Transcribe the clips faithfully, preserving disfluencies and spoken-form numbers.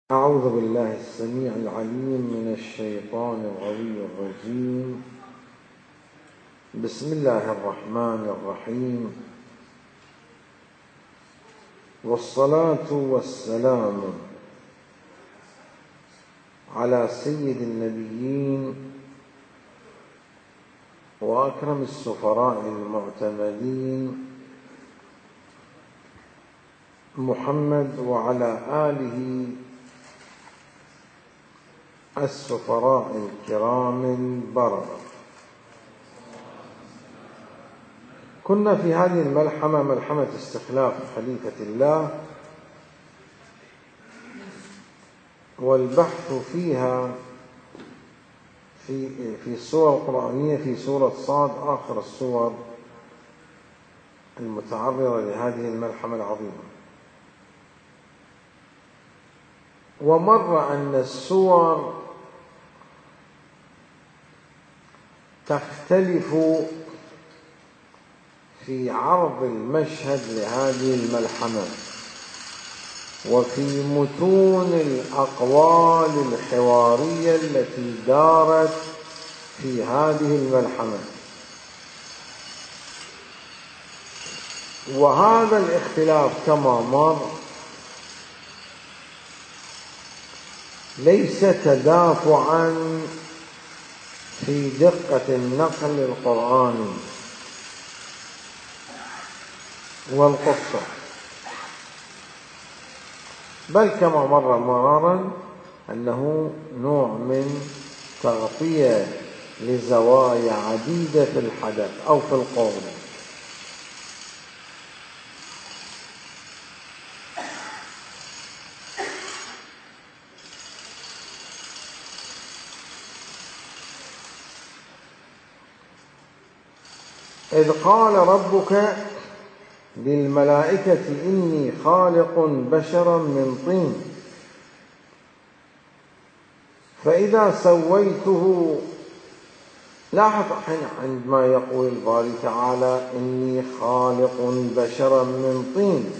أعوذ بالله السميع العليم من الشيطان الغوي الرجيم. بسم الله الرحمن الرحيم، والصلاة والسلام على سيد النبيين وأكرم السفراء المعتمدين محمد وعلى آله السفراء الكرام البررة. كنا في هذه الملحمة ملحمة استخلاف خليفة الله، والبحث فيها في في السور القرآنية في سورة صاد، آخر السور المتعرضة لهذه الملحمة العظيمة. ومر أن السور تختلف في عرض المشهد لهذه الملحمة وفي متون الأقوال الحوارية التي دارت في هذه الملحمة، وهذا الاختلاف كما مر ليس تدافعا في دقة النقل القرآني والقصة، بل كما مر مرارا أنه نوع من تغطية لزوايا عديدة في الحدث أو في القول. إذ قال ربك للملائكة إني خالق بشرا من طين فإذا سويته. لاحظ عندما يقول الباري تعالى إني خالق بشرا من طين،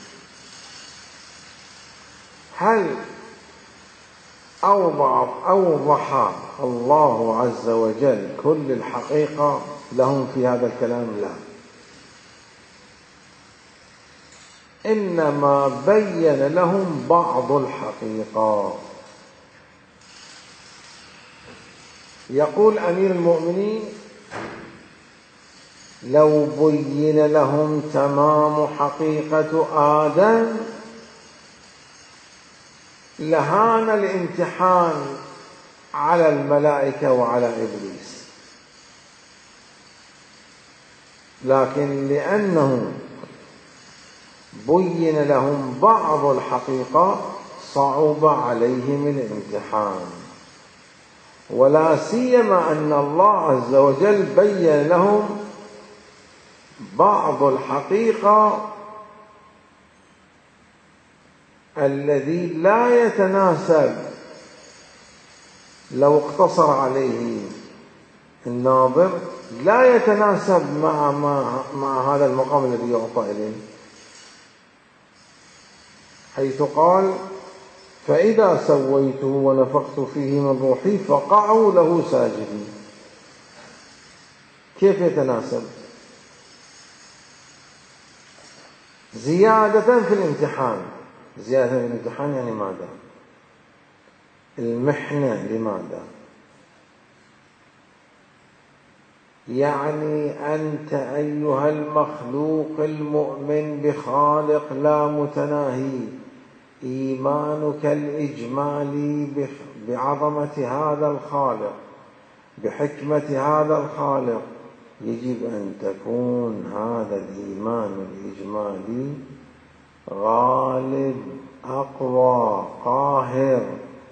هل أوضح, أوضح الله عز وجل كل الحقيقة لهم في هذا الكلام؟ لا، إنما بين لهم بعض الحقيقة. يقول أمير المؤمنين لو بين لهم تمام حقيقة آدم لهان الامتحان على الملائكة وعلى إبليس، لكن لأنه بين لهم بعض الحقيقة صعب عليهم الامتحان، ولا سيما أن الله عز وجل بين لهم بعض الحقيقة الذي لا يتناسب لو اقتصر عليه الناظر، لا يتناسب مع, مع, مع هذا المقام الذي يعطى إليه، حيث قال فإذا سويته ونفخت فيه من روحي فقعوا له ساجدين. كيف يتناسب؟ زيادة في الامتحان. زيادة في الامتحان يعني ماذا؟ المحنة لماذا؟ يعني أنت أيها المخلوق المؤمن بخالق لا متناهي، إيمانك الإجمالي بعظمة هذا الخالق بحكمة هذا الخالق، يجب أن تكون هذا الإيمان الإجمالي غالب أقوى قاهر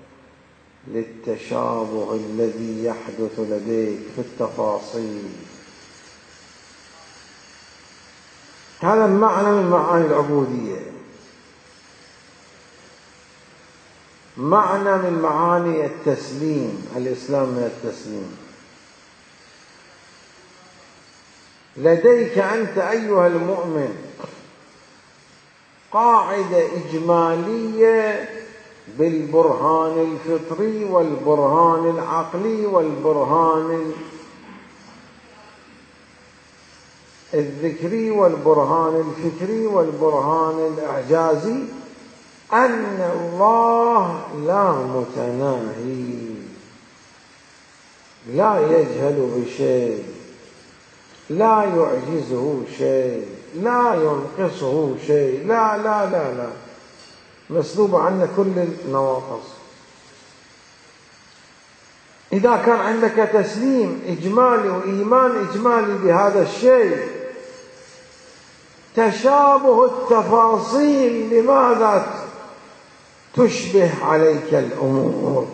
للتشابه الذي يحدث لديك في التفاصيل. هذا معنى من معاني العبودية، معنى من معاني التسليم، الإسلام من التسليم. لديك أنت أيها المؤمن قاعدة إجمالية بالبرهان الفطري والبرهان العقلي والبرهان الذكري والبرهان الفكري والبرهان الإعجازي أن الله لا متناهي، لا يجهل بشيء، لا يعجزه شيء، لا ينقصه شيء، لا لا لا لا، مسلوب عنا كل النواقص. إذا كان عندك تسليم إجمالي وإيمان إجمالي بهذا الشيء، تشابه التفاصيل لماذا تشبه عليك الأمور؟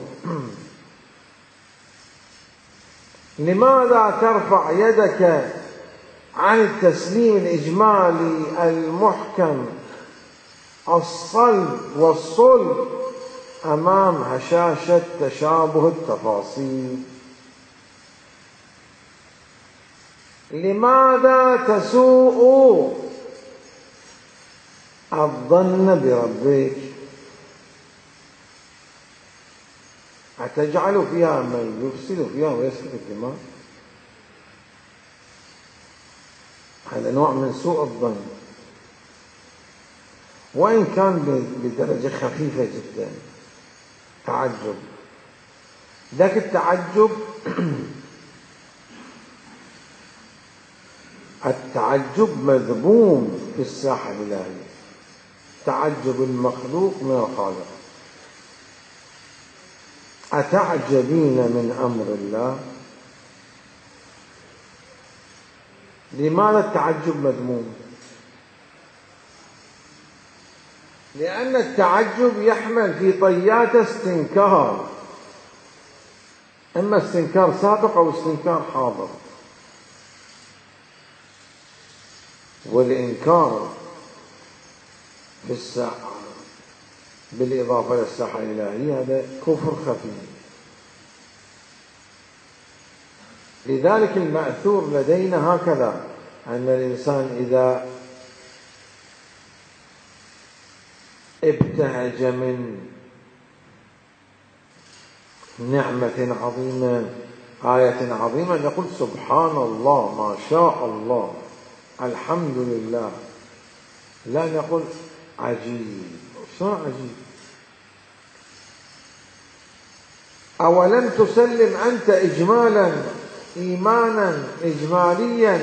لماذا ترفع يدك عن التسليم الإجمالي المحكم الصلب والصلب أمام هشاشة تشابه التفاصيل؟ لماذا تسوء الظن بربك؟ أتجعل فيها من يفسد فيها ويسفك الدماء؟ هذا نوع من سوء الظن، وإن كان بدرجة خفيفة جدا، تعجب. ذاك التعجب التعجب مذموم في الساحة الإلهية، تعجب المخلوق من الخالق. أتعجبين من أمر الله؟ لماذا التعجب مذموم؟ لأن التعجب يحمل في طياته استنكار، إما استنكار سابق أو استنكار حاضر. والإنكار في الساحة بالإضافة إلى الساحة الإلهية هذا كفر خفي. لذلك المأثور لدينا هكذا، أن الإنسان إذا ابتهج من نعمة عظيمة، آية عظيمة، يقول سبحان الله، ما شاء الله، الحمد لله. لا نقول عجيب. شو عجيب؟ أولم تسلم أنت إجمالا إيمانا إجماليا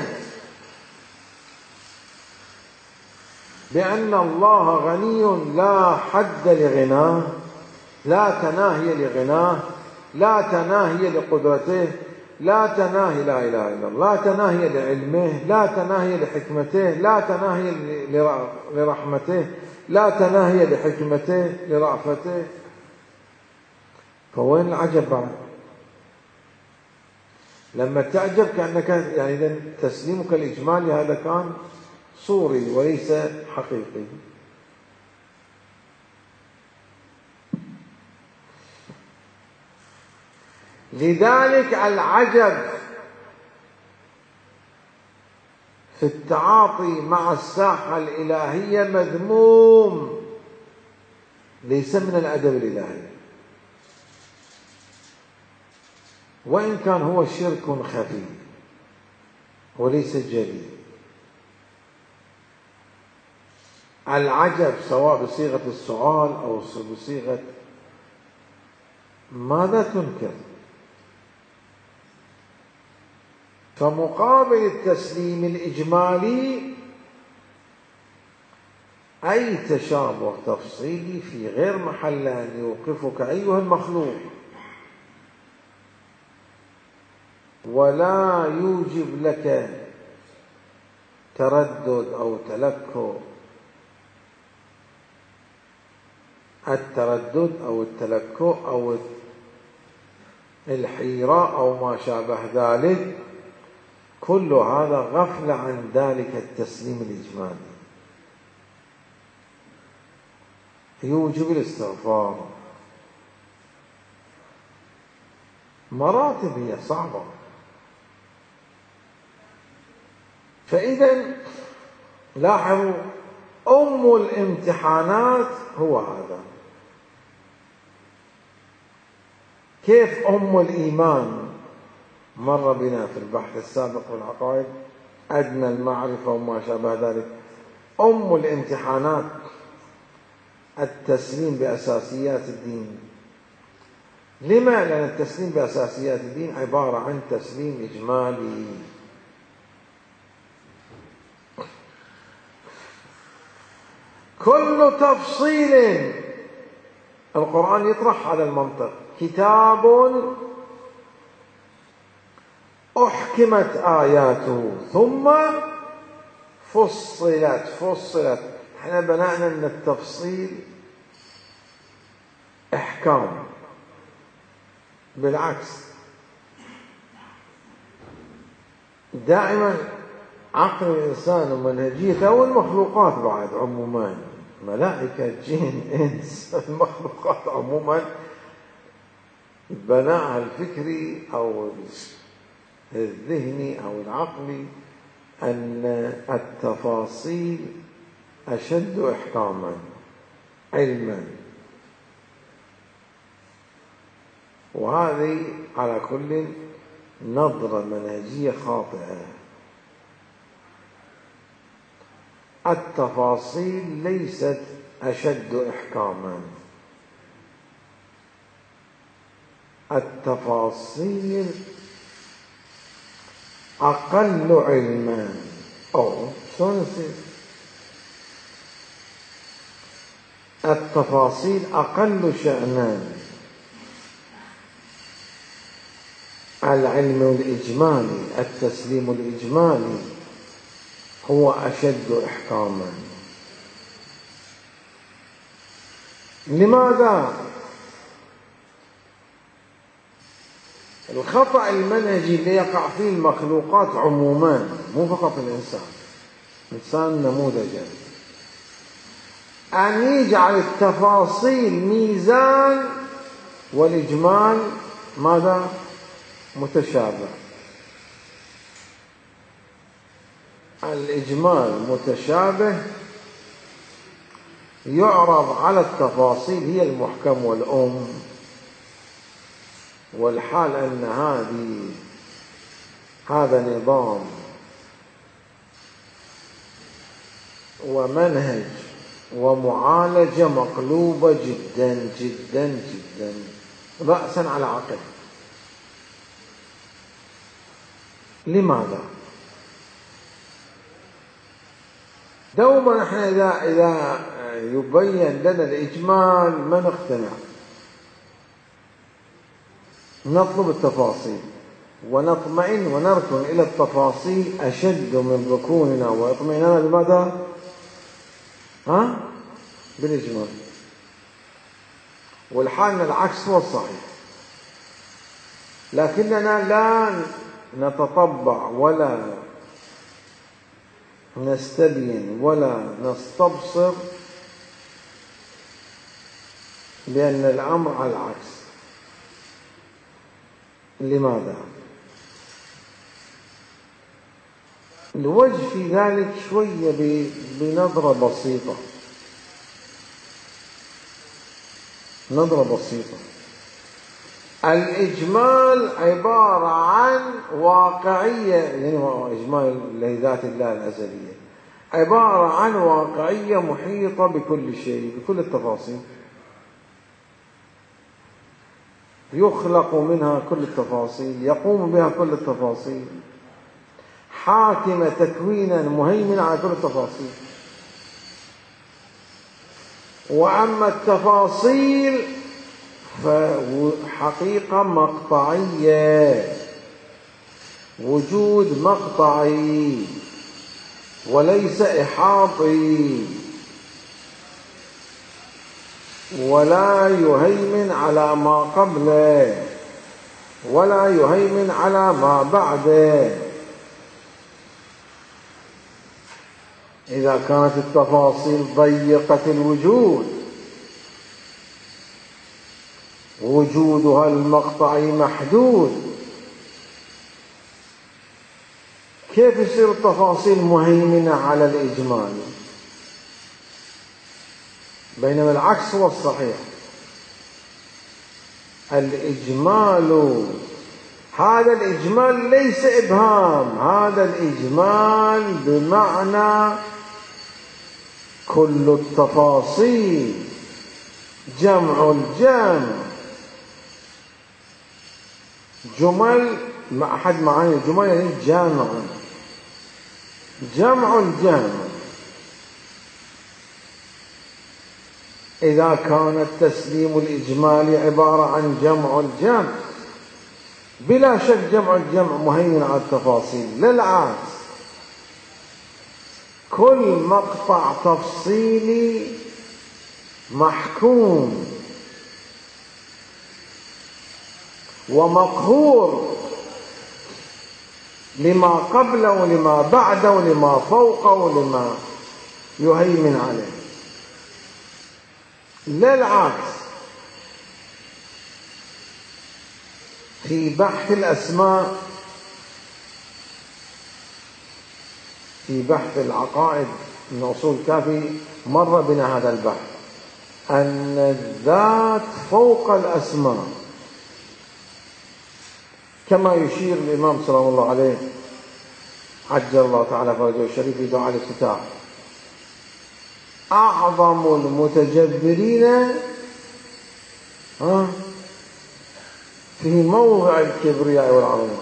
بأن الله غني لا حد لغناه، لا تناهي لغناه، لا تناهي لقدرته، لا تناهي، لا إله إلا الله، لا تناهي لعلمه، لا تناهي لحكمته، لا تناهي لرحمته، لا تناهي لحكمته لرأفته. فوين العجب بعد؟ لما تعجب كأنك يعني إذا تسليمك الإجمالي هذا كان صوري وليس حقيقي. لذلك العجب في التعاطي مع الساحة الإلهية مذموم، ليس من الأدب الإلهي، وإن كان هو شرك خفي وليس جلي. العجب سواء بصيغة السؤال أو بصيغة ماذا تنكر؟ فمقابل التسليم الإجمالي أي تشابه تفصيلي في غير محل أن يوقفك أيها المخلوق، ولا يوجب لك تردد أو تلكؤ. التردد أو التلكؤ أو الحيرة أو ما شابه ذلك، كل هذا غفلة عن ذلك التسليم الإجمالي، يوجب الاستغفار. مراتب هي صعبة. فإذا لاحظوا أم الامتحانات هو هذا، كيف أم الإيمان مر بنا في البحث السابق في العقائد، أدنى المعرفة وما شابه ذلك. أم الامتحانات التسليم بأساسيات الدين. لما؟ لأن التسليم بأساسيات الدين عبارة عن تسليم إجمالي. كل تفصيل القرآن يطرح على المنطق. كتاب أحكمت آياته ثم فصلت فصلت احنا بناءنا أن التفصيل إحكام، بالعكس دائما عقل الإنسان ومنهجيته والمخلوقات بعد عموما، ملائكة جن إنس، المخلوقات عموما بناءها الفكري أو الذهني أو العقلي أن التفاصيل أشد إحكاما علما. وهذه على كل نظرة منهجية خاطئة. التفاصيل ليست أشد إحكاما، التفاصيل أقل علما. أو شلون يصير؟ التفاصيل أقل شأنا. العلم الإجمالي، التسليم الإجمالي هو أشد إحكاما. لماذا؟ الخطأ المنهجي اللي يقع فيه المخلوقات عموما، مو فقط الإنسان، إنسان نموذجا، أن يجعل التفاصيل ميزان والإجمال ماذا؟ متشابه. الإجمال متشابه يعرض على التفاصيل هي المحكم والأم، والحال أن هذه هذا نظام ومنهج ومعالجة مقلوبة جدا جدا جدا رأسا على عقب. لماذا؟ دوما نحن إذا إذا يبين لنا الإجمال ما نقتنع، نطلب التفاصيل ونطمئن ونركن إلى التفاصيل أشد من ركوننا واطمئناننا بماذا؟ ها؟ بالإجمال. والحال العكس هو الصحيح، لكننا لا نتطبع ولا نستبين ولا نستبصر بأن الأمر على العكس. لماذا؟ الوجه في ذلك شوية بنظرة بسيطة، نظرة بسيطة. الإجمال عبارة عن واقعية، يعني إجمال لذات الله الأزلية، عبارة عن واقعية محيطة بكل شيء، بكل التفاصيل، يخلق منها كل التفاصيل، يقوم بها كل التفاصيل، حاكمة تكوينا مهيمنا على كل التفاصيل. وأما التفاصيل فحقيقة مقطعية، وجود مقطعي وليس إحاطي، ولا يهيمن على ما قبله ولا يهيمن على ما بعده. إذا كانت التفاصيل ضيقة الوجود، وجودها المقطعي محدود، كيف يصير التفاصيل مهيمنة على الإجمال؟ بينما العكس هو الصحيح. الإجمال، هذا الإجمال ليس إبهام، هذا الإجمال بمعنى كل التفاصيل، جمع الجمع، جمل مع أحد معاني الجمل يعني جامع، جمع الجمع. إذا كان التسليم الإجمالي عبارة عن جمع الجمع، بلا شك جمع الجمع مهيمن على التفاصيل، لا العكس، كل مقطع تفصيلي محكوم ومقهور لما قبله ولما بعده ولما فوقه ولما يهيمن عليه، لا العكس. في بحث الأسماء، في بحث العقائد من أصول كافي مر بنا هذا البحث، أن الذات فوق الأسماء، كما يشير الإمام صلى الله عليه عجل الله تعالى فرجه الشريف في دعاء الافتتاح: أعظم المتجبرين في موضع الكبرياء والعظمة.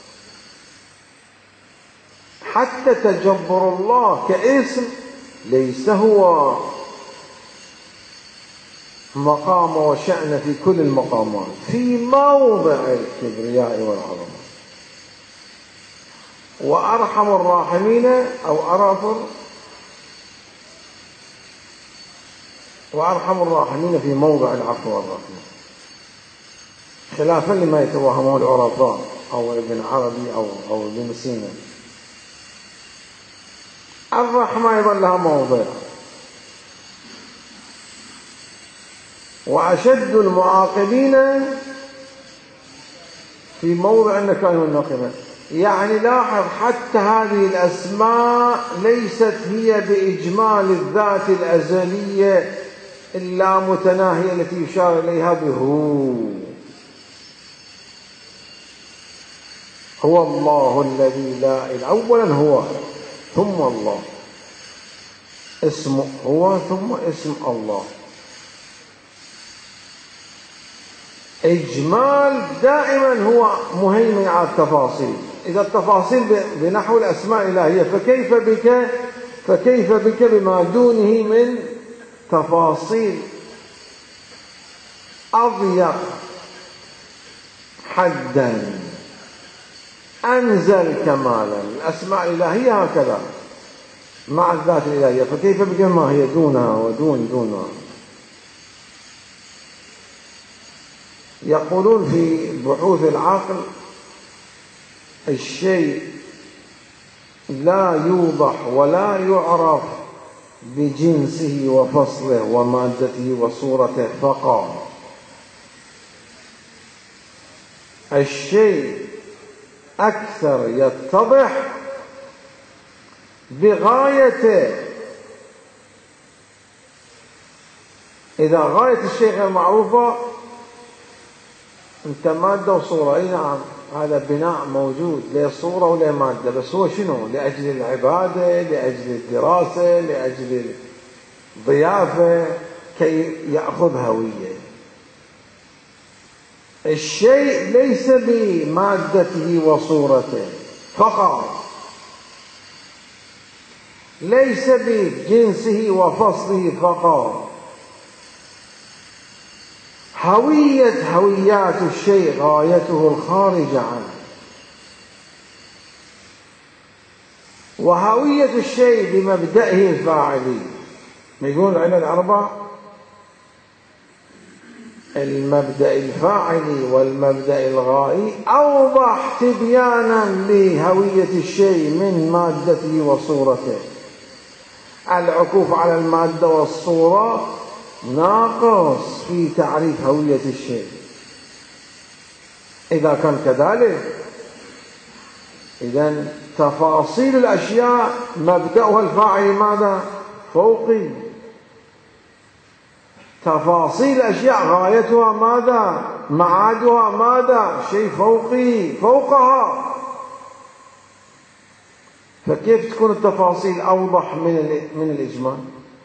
حتى تجبر الله كاسم ليس هو مقام وشأن في كل المقامات، في موضع الكبرياء والعظمة. وأرحم الراحمين أو أرافر وأرحم الراحمين في موضع العفو والرحمة، خلافا لما يتوهمه العرفاء أو ابن عربي أو أو ابن سينا. الرحمة أيضا لها موضع. وأشد المعاقبين في موضع النكائن والنقمة. يعني لاحظ حتى هذه الأسماء ليست هي بإجمال الذات الأزلية إلا متناهية التي يشار إليها بهو. هو الله الذي لا إله، أولا هو ثم الله، اسم هو ثم اسم الله. إجمال دائما هو مهيمن على التفاصيل. إذا التفاصيل بنحو الأسماء الإلهية فكيف بك فكيف بك بما دونه من تفاصيل أضيق حدا أنزل كمالا. الأسماء الإلهية هكذا مع الذات الإلهية، فكيف بك ما هي دونها ودون دونها. يقولون في بحوث العقل: الشيء لا يوضح ولا يعرف بجنسه وفصله ومادته وصورته فقط. الشيء أكثر يتضح بغايته. إذا غاية الشيء غير معروفة أنت مادة وصورة، أي نعم هذا بناء موجود، لا صورة ولا مادة، بس هو شنو؟ لأجل العبادة، لأجل الدراسة، لأجل الضيافة، كي يأخذ هوية. الشيء ليس بمادته وصورته فقط، ليس بجنسه وفصله فقط، هوية هويات الشيء غايته الخارجة عنه. وهوية الشيء بمبدئه الفاعلي. يقول العلم الأربع: المبدأ الفاعلي والمبدأ الغائي أوضح تبيانا لهوية الشيء من مادته وصورته. العكوف على المادة والصورة ناقص في تعريف هوية الشيء. إذا كان كذلك إذن تفاصيل الأشياء مبدأها الفاعل ماذا؟ فوقي. تفاصيل أشياء غايتها ماذا؟ معادها ماذا؟ شيء فوقي فوقها. فكيف تكون التفاصيل أوضح من من الإجمال؟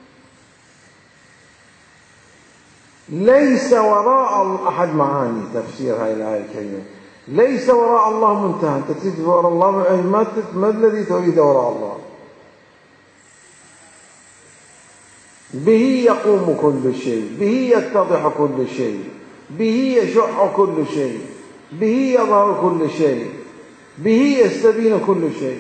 ليس وراء أحد معاني تفسير هذه الآية الكريمة، ليس وراء الله منتهى. أنت تريد وراء الله ما الذي تريد وراء الله؟ به يقوم كل شيء، به يتضح كل شيء، به يشع كل شيء، به يظهر كل شيء، به يستبين كل شيء.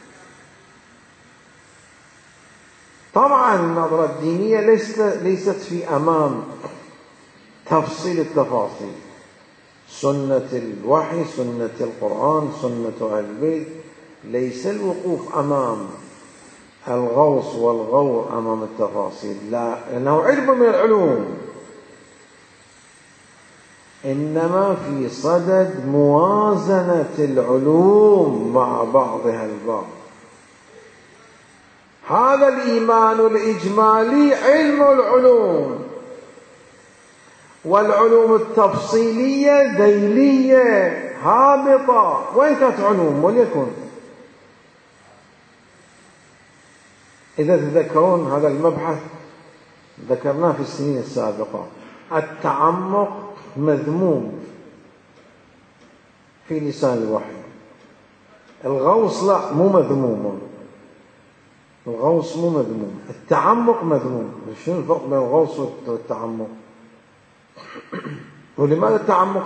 طبعا النظرة الدينية ليست في أمام تفصيل التفاصيل، سنة الوحي، سنة القرآن، سنة أهل البيت، ليس الوقوف أمام الغوص والغور أمام التفاصيل، لا، لأنه علم من العلوم، إنما في صدد موازنة العلوم مع بعضها البعض. هذا الإيمان الإجمالي علم العلوم، والعلوم التفصيلية ذيلية هابطة. وين كانت علوم؟ وليكن إذا تذكرون هذا المبحث ذكرناه في السنين السابقة، التعمق مذموم في لسان الوحي، الغوص لا، مو مذموم، الغوص مو مذموم، التعمق مذموم. شنو الفرق بين الغوص والتعمق؟ ولماذا التعمق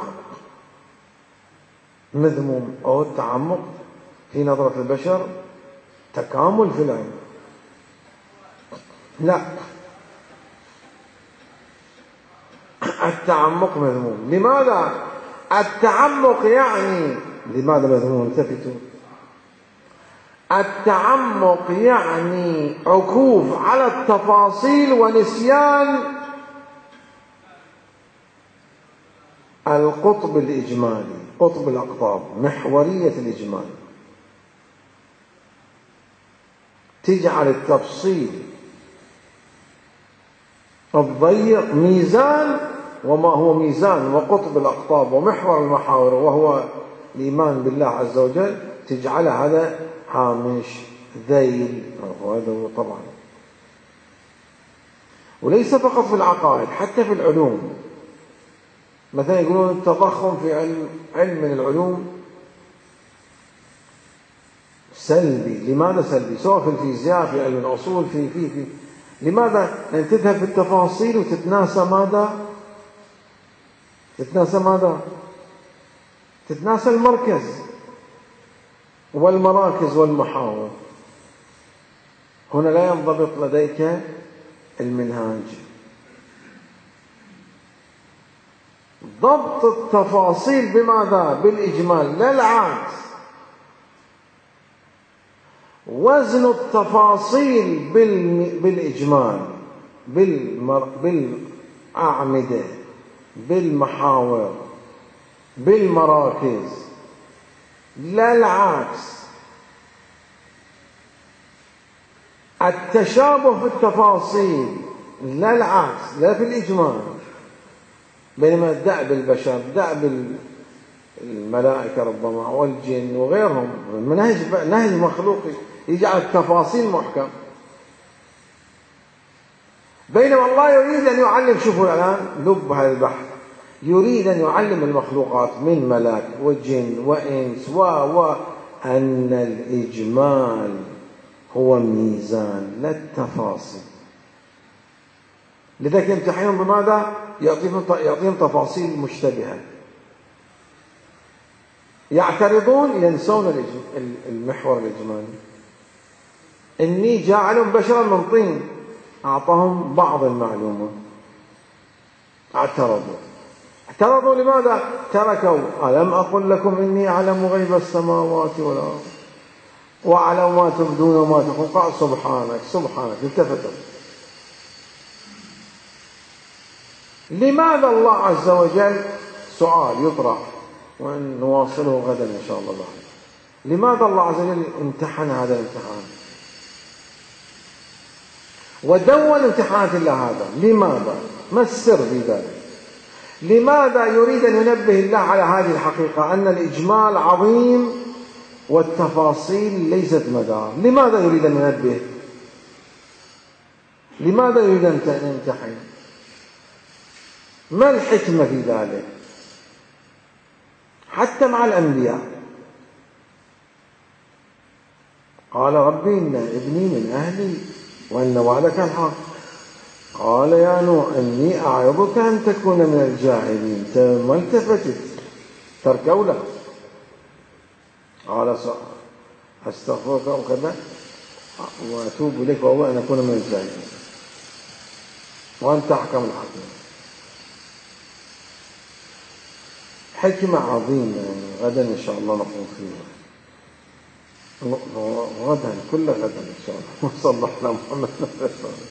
مذموم؟ أو التعمق في نظرة البشر تكامل في العلم، لا، التعمق مذموم. لماذا التعمق يعني لماذا مذموم؟ التفتوا. التعمق يعني عكوف على التفاصيل ونسيان القطب الإجمالي، قطب الأقطاب، محورية الإجمال، تجعل التفصيل الضيق ميزان، وما هو ميزان وقطب الأقطاب ومحور المحاور وهو الإيمان بالله عز وجل، تجعل هذا هامش ذيل. وهذا هو طبعا، وليس فقط في العقائد، حتى في العلوم. مثلا يقولون التضخم في علم علم من العلوم سلبي. لماذا سلبي؟ سواء في الفيزياء، في علم الأصول، في في في لماذا؟ لأن تذهب في التفاصيل وتتناسى ماذا؟ تتناسى ماذا؟ تتناسى المركز والمراكز والمحاور. هنا لا ينضبط لديك المنهاج. ضبط التفاصيل بماذا؟ بالإجمال، لا العكس. وزن التفاصيل بالإجمال، بالمر... بالأعمدة، بالمحاور، بالمراكز، لا العكس. التشابه في التفاصيل، لا العكس، لا في الإجمال. بينما الدأب البشر، دأب الملائكة ربما والجن وغيرهم، منهج نهج مخلوقي يجعل التفاصيل محكم. بينما الله يريد أن يعلم، شوفوا الآن لب هذا البحث، يريد أن يعلم المخلوقات من ملاك وجن وإنس و و أن الإجمال هو ميزان لا التفاصيل. لذلك يمتحنون بماذا؟ يعطيهم تفاصيل مشتبهة، يعترضون، ينسون المحور الإجمالي. إني جاعل بشرا من طين، أعطاهم بعض المعلومات، اعترضوا. اعترضوا لماذا؟ تركوا. ألم أقل لكم إني أعلم غيب السماوات والأرض وأعلم ما تبدون وما تخفون؟ قال سبحانك سبحانك، التفتوا. لماذا الله عز وجل، سؤال يطرح ونواصله غدا إن شاء الله بعد، لماذا الله عز وجل امتحن هذا الامتحان؟ ودون امتحانات الله هذا. لماذا؟ ما السر في ذلك؟ لماذا يريد أن ينبه الله على هذه الحقيقة أن الإجمال عظيم والتفاصيل ليست مدار؟ لماذا يريد أن ينبه؟ لماذا يريد أن يمتحن؟ ما الحكمة في ذلك؟ حتى مع الأنبياء قال ربي إن ابني من أهلي وإن وعدك الحق. قال يا نوح إني أعظك أن تكون من الجاهلين. ما التفتت ترك أولى. قال أستغفرك وكذا وأتوب إليك وأوى أن أكون من الجاهلين وأنت أحكم الحكيم. حكمة عظيمة يعني. غدا إن شاء الله نقوم فيها غدا كل غدا إن شاء الله. وصلى الله على محمد.